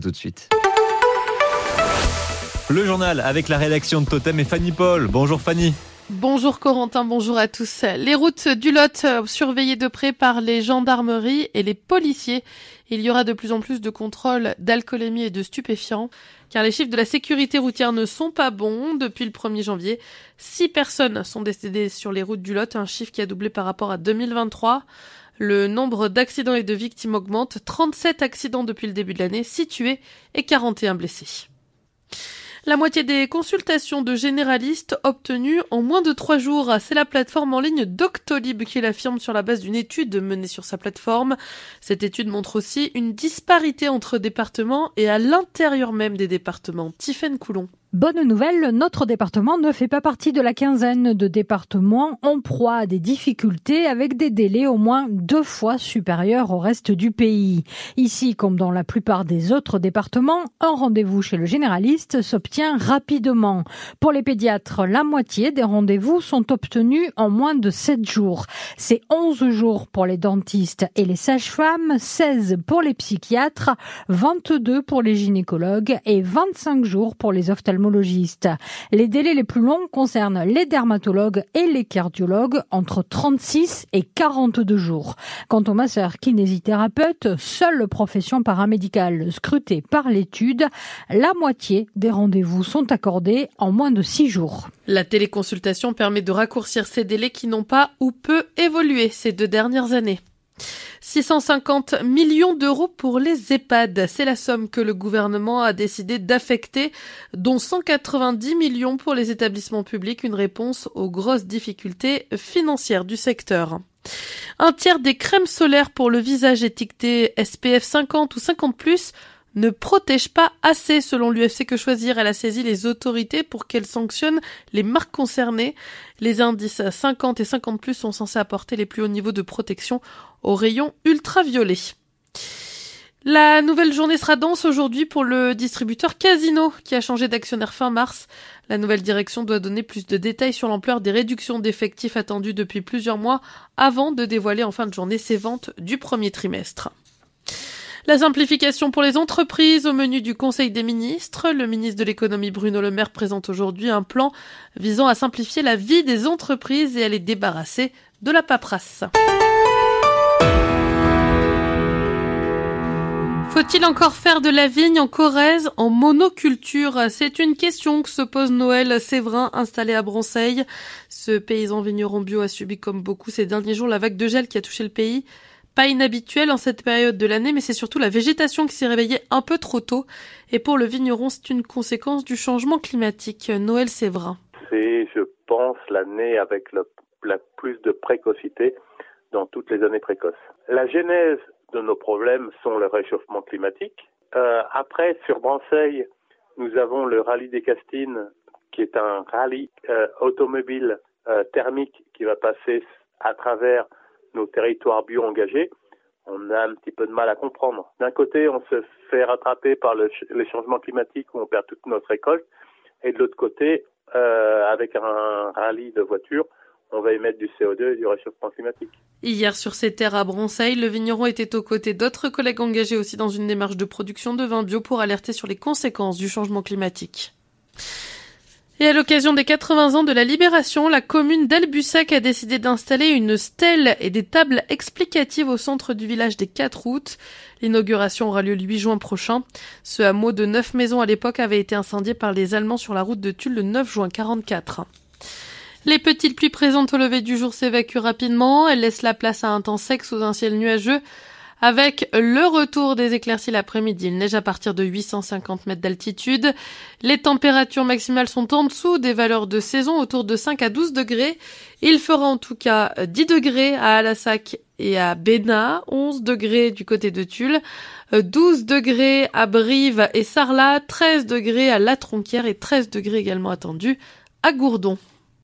tout de suite. Le journal avec la rédaction de Totem et Fanny Paul. Bonjour Fanny. Bonjour Corentin, bonjour à tous. Les routes du Lot surveillées de près par les gendarmeries et les policiers. Il y aura de plus en plus de contrôles d'alcoolémie et de stupéfiants, car les chiffres de la sécurité routière ne sont pas bons. Depuis le 1er janvier, 6 personnes sont décédées sur les routes du Lot, un chiffre qui a doublé par rapport à 2023. Le nombre d'accidents et de victimes augmente, 37 accidents depuis le début de l'année, 6 tués et 41 blessés. La moitié des consultations de généralistes obtenues en moins de 3 jours. C'est la plateforme en ligne Doctolib qui l'affirme sur la base d'une étude menée sur sa plateforme. Cette étude montre aussi une disparité entre départements et à l'intérieur même des départements. Tiffaine Coulon. Bonne nouvelle, notre département ne fait pas partie de la quinzaine de départements en proie à des difficultés avec des délais au moins 2 fois supérieurs au reste du pays. Ici, comme dans la plupart des autres départements, un rendez-vous chez le généraliste s'obtient rapidement. Pour les pédiatres, la moitié des rendez-vous sont obtenus en moins de 7 jours. C'est 11 jours pour les dentistes et les sages-femmes, 16 pour les psychiatres, 22 pour les gynécologues et 25 jours pour les ophtalmologistes. Les délais les plus longs concernent les dermatologues et les cardiologues, entre 36 et 42 jours. Quant aux masseurs kinésithérapeutes, seule profession paramédicale scrutée par l'étude, la moitié des rendez-vous sont accordés en moins de 6 jours. La téléconsultation permet de raccourcir ces délais qui n'ont pas ou peu évolué ces 2 dernières années. 650 millions d'euros pour les EHPAD. C'est la somme que le gouvernement a décidé d'affecter, dont 190 millions pour les établissements publics, une réponse aux grosses difficultés financières du secteur. Un tiers des crèmes solaires pour le visage étiquetées SPF 50 ou 50+, ne protège pas assez selon l'UFC Que Choisir. Elle a saisi les autorités pour qu'elles sanctionnent les marques concernées. Les indices 50 et 50+ sont censés apporter les plus hauts niveaux de protection aux rayons ultraviolets. La nouvelle journée sera dense aujourd'hui pour le distributeur Casino qui a changé d'actionnaire fin mars. La nouvelle direction doit donner plus de détails sur l'ampleur des réductions d'effectifs attendues depuis plusieurs mois avant de dévoiler en fin de journée ses ventes du premier trimestre. La simplification pour les entreprises au menu du Conseil des ministres. Le ministre de l'économie Bruno Le Maire présente aujourd'hui un plan visant à simplifier la vie des entreprises et à les débarrasser de la paperasse. Faut-il encore faire de la vigne en Corrèze en monoculture? C'est une question que se pose Noël Séverin, installé à Bronceil. Ce paysan vigneron bio a subi comme beaucoup ces derniers jours la vague de gel qui a touché le pays. Pas inhabituel en cette période de l'année, mais c'est surtout la végétation qui s'est réveillée un peu trop tôt. Et pour le vigneron, c'est une conséquence du changement climatique. Noël Séverin. C'est, je pense, l'année avec la plus de précocité dans toutes les années précoces. La genèse de nos problèmes sont le réchauffement climatique. Après, sur Bronceil, nous avons le rallye des Castines, qui est un rallye automobile thermique qui va passer à travers nos territoires bio engagés. On a un petit peu de mal à comprendre. D'un côté, on se fait rattraper par les changements climatiques où on perd toute notre récolte. Et de l'autre côté, avec un rallye de voitures, on va émettre du CO2 et du réchauffement climatique. Hier, sur ces terres à Bronceil, le vigneron était aux côtés d'autres collègues engagés aussi dans une démarche de production de vin bio pour alerter sur les conséquences du changement climatique. Et à l'occasion des 80 ans de la Libération, la commune d'Albussac a décidé d'installer une stèle et des tables explicatives au centre du village des 4 routes. L'inauguration aura lieu le 8 juin prochain. Ce hameau de 9 maisons à l'époque avait été incendié par les Allemands sur la route de Tulle le 9 juin 1944. Les petites pluies présentes au lever du jour s'évacuent rapidement. Elles laissent la place à un temps sec sous un ciel nuageux. Avec le retour des éclaircies l'après-midi, il neige à partir de 850 mètres d'altitude. Les températures maximales sont en dessous des valeurs de saison, autour de 5 à 12 degrés. Il fera en tout cas 10 degrés à Alassac et à Bénat, 11 degrés du côté de Tulle, 12 degrés à Brive et Sarlat, 13 degrés à La Tronquière et 13 degrés également attendus à Gourdon.